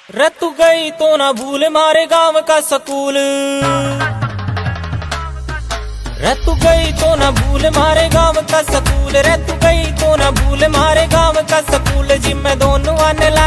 रे तू गई तो ना भूल मारे गांव का स्कूल, रे तू गई तो ना भूल मारे गांव का स्कूल, रे तू गई तो ना भूल मारे गांव का स्कूल, जिम्मे दोनों आने